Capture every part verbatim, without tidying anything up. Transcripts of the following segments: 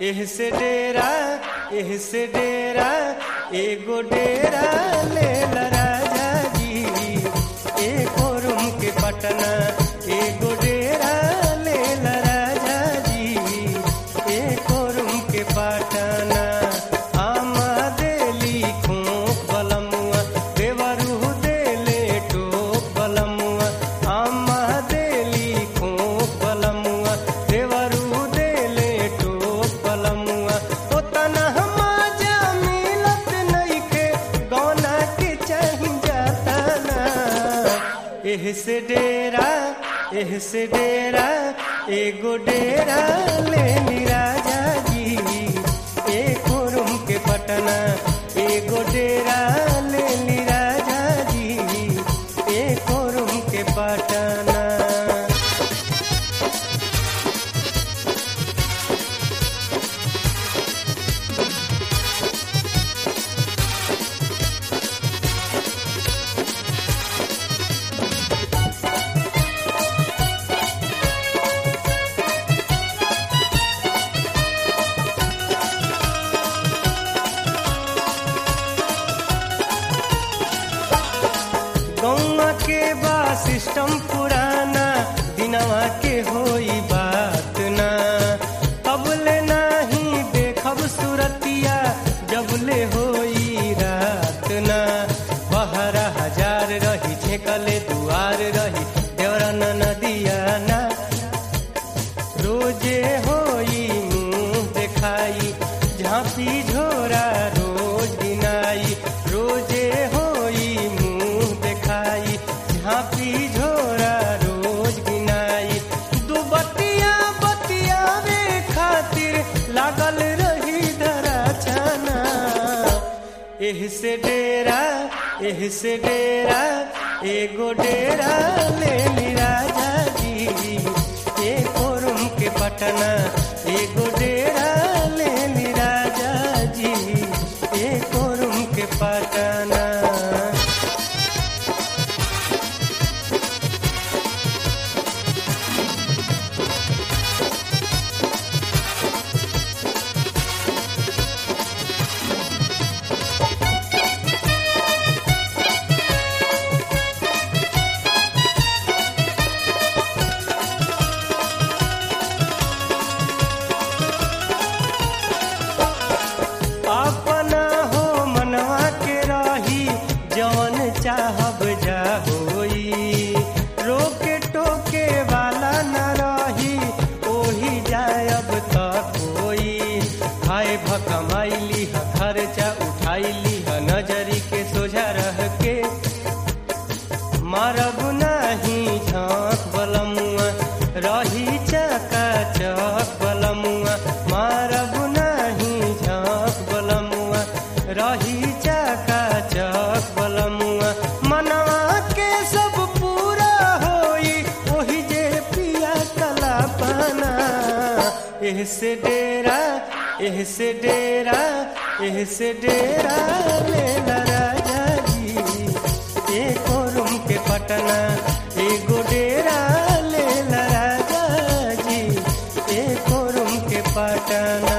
एह से डेरा एह से डेरा एगो डेरा ले ला राजा जी, एको रूम के पटना एगो डेरा ले ला राजा जी, एको रूम के पटना। आमा देली खोप बलमुआ देवरू देले टोप बलमुआ, आमा देली खोप बलमुआ देवरू देले टोप बलमुआ। ओ तना माजा मिलत नइखे गौना के चाही जाता ना। एह से डेरा एह से डेरा एगो डेरा ले ली राजा जी, एको रूम के पटना एगो डेरा ले ली राजा जी, एको रूम के पटना। गौवा के बा सिस्टम पुराना दिनवा के होई बात ना, तबले नाही देखब सुरतिया जबले होई रात ना। बहरा हजार रही छेकले दुआर रही देवरा न नदिया ना, रोजे होई मुंह देखाई झांपी झोरा रोज गिनाई, रोजे होई मुंह देखाई झांपी झोरा रोज गिनाई। दू बतिया बतियावे खातिर लागल रही धरा छाना। एह से डेरा एह से डेरा एगो डेरा ले ली राजा जी, एको रूम के पटना एगो डेरा ले ली राजा जी, एको रूम के पटना। अपना हो मनवा के रही जवन चाहब जा होई, रोके टोके वाला न रही ओही जायब तक होई। हाय भकमाइली ह खर्चा उठाइली ह नजरी के सोझा रह के, मारब नाही झांक बलमुआ रही चका चक बलमुआ, मारब नाही झांक बलमुआ रही चका चक बलमुआ। मनवा के सब पूरा होई ओही जे पिया कला पाना। एह से डेरा एह से डेरा एह से डेरा ले ला राजा जी, एको रूम के पटना एगो डेरा ले ला राजा जी, एको रूम के पटना।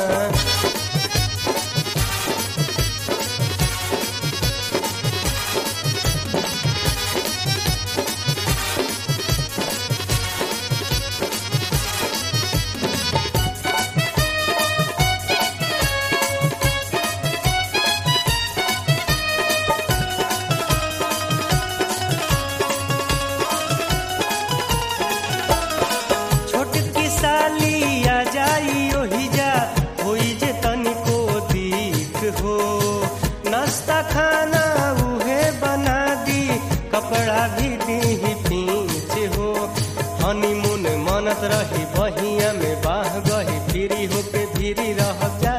छोटकी साली आ जाई ओही जा होई जे तनिको दीख हो, नाश्ता खाना उहे बना दी कपड़ा भी दी पीछ हो। हनीमून मनत रही बहिया में बाह गही फिरी होके फिरी रह जा,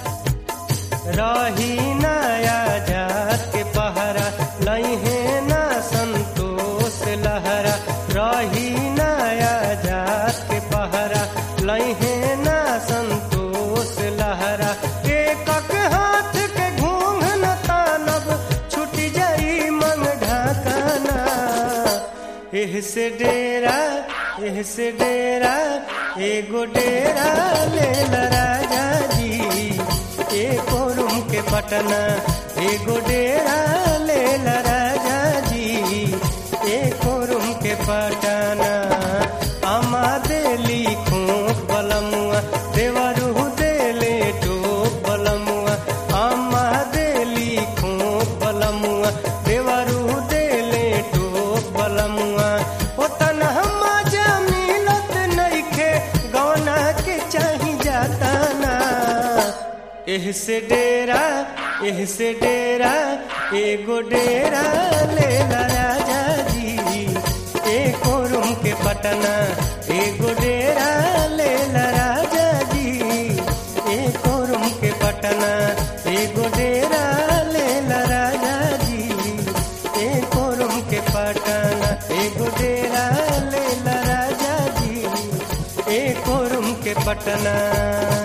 रही नया जात के पहरा लइहे ना संतोष लहरा, रही नया जात के पहरा लइहे ना संतोष लहरा। एकक हाथ के घूंघन तानब छूट जाई मन ढाकना। एह से डेरा एह से डेरा एगो डेरा ले ला राजा जी, एको रूम के पटना एगो डेरा ले ला राजा जी, एको रूम के पटना। अमा देली खोक बलमुआ देवरू देले टोक बलमुआ, अमा देली खोक बलमुआ देवरू देले टोक बलमुआ। ओ तनहा मजा मिलत नइखे गौना के चाही जाता ना, एह से डेरा एह से डेरा एगो डेरा ले ला राजा जी, एको रूम के पटना एगो डेरा ले ला राजा जी, एको रूम के पटना एगो डेरा ले ला राजा जी, एको रूम के पटना एगो डेरा ले ला राजा जी, एको रूम के पटना।